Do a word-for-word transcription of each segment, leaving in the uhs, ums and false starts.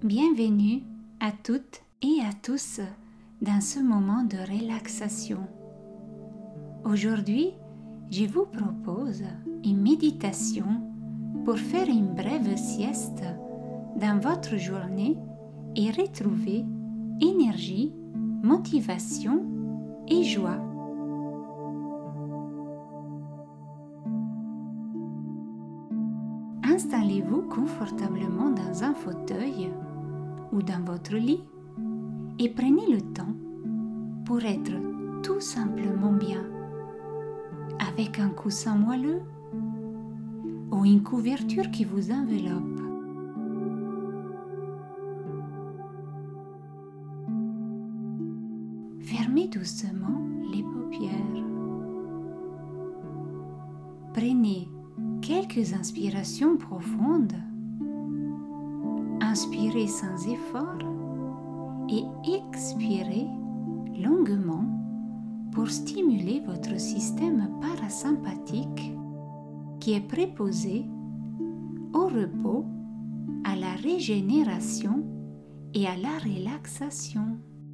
Bienvenue à toutes et à tous dans ce moment de relaxation. Aujourd'hui, je vous propose une méditation pour faire une brève sieste dans votre journée et retrouver énergie, motivation et joie. Installez-vous confortablement dans un fauteuil ou dans votre lit et prenez le temps pour être tout simplement bien, avec un coussin moelleux ou une couverture qui vous enveloppe. Fermez doucement les paupières. Prenez quelques inspirations profondes. Inspirez sans effort et expirez longuement pour stimuler votre système parasympathique qui est préposé au repos, à la régénération et à la relaxation.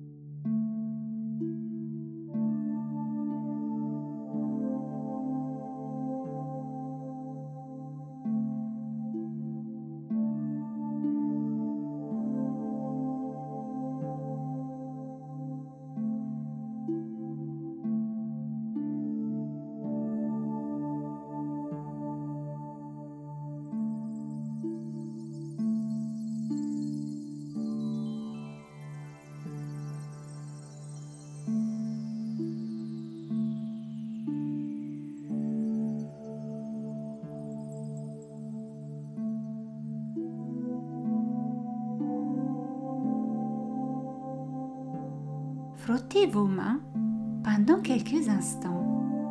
Frottez vos mains pendant quelques instants.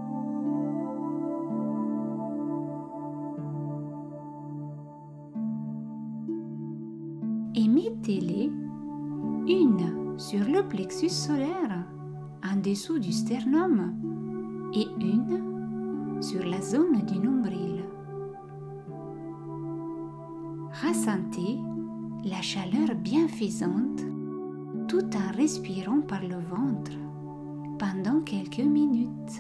Et mettez-les une sur le plexus solaire en dessous du sternum et une sur la zone du nombril. Ressentez la chaleur bienfaisante tout en respirant par le ventre pendant quelques minutes.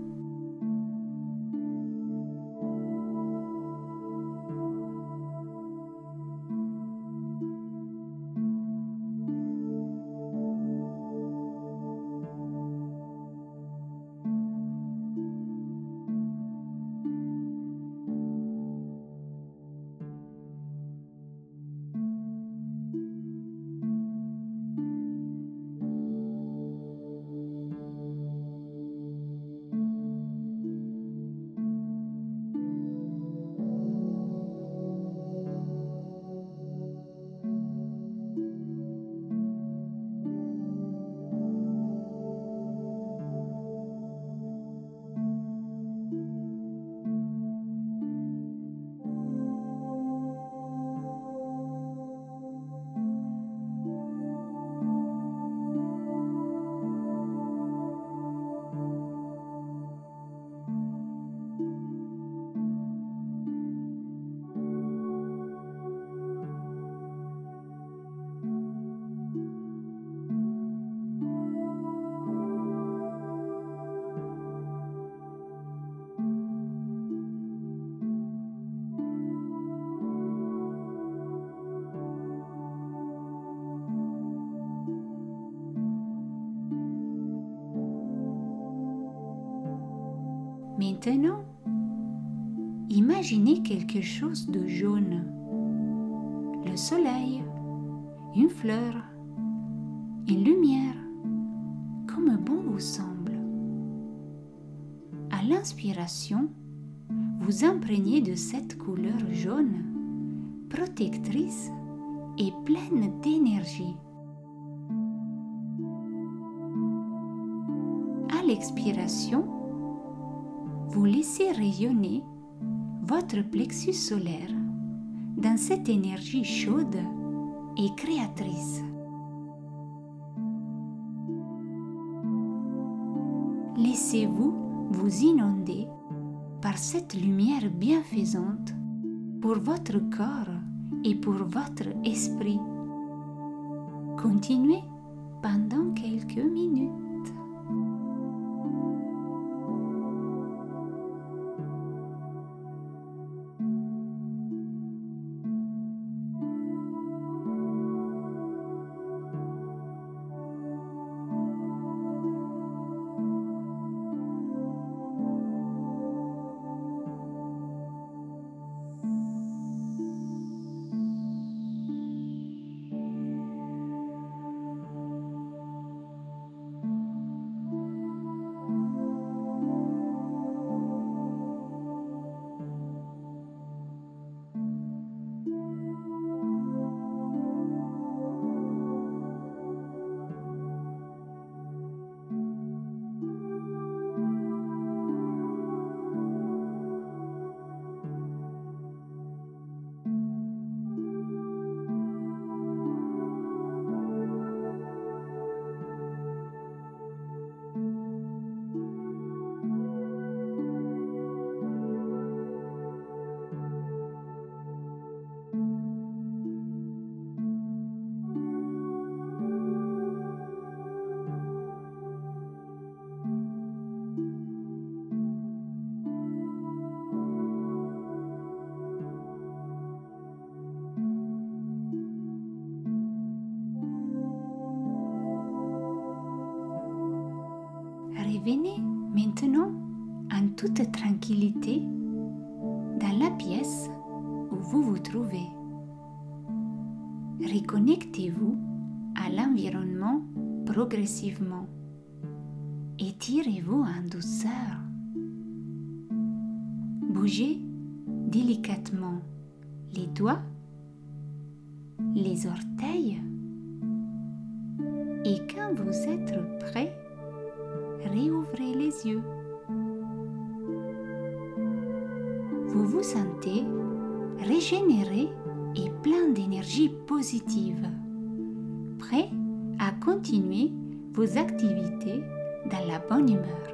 Maintenant, imaginez quelque chose de jaune, le soleil, une fleur, une lumière, comme bon vous semble. À l'inspiration, vous imprégnez de cette couleur jaune, protectrice et pleine d'énergie. À l'expiration, vous laissez rayonner votre plexus solaire dans cette énergie chaude et créatrice. Laissez-vous vous inonder par cette lumière bienfaisante pour votre corps et pour votre esprit. Continuez pendant quelques minutes. Revenez maintenant en toute tranquillité dans la pièce où vous vous trouvez. Reconnectez-vous à l'environnement progressivement. Étirez-vous en douceur. Bougez délicatement les doigts, les orteils et quand vous êtes prêt, réouvrez les yeux. Vous vous sentez régénéré et plein d'énergie positive, prêt à continuer vos activités dans la bonne humeur.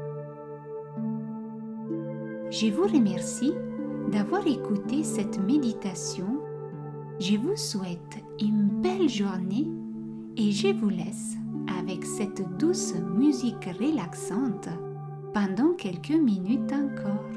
Je vous remercie d'avoir écouté cette méditation. Je vous souhaite une belle journée et je vous laisse avec cette douce musique relaxante pendant quelques minutes encore.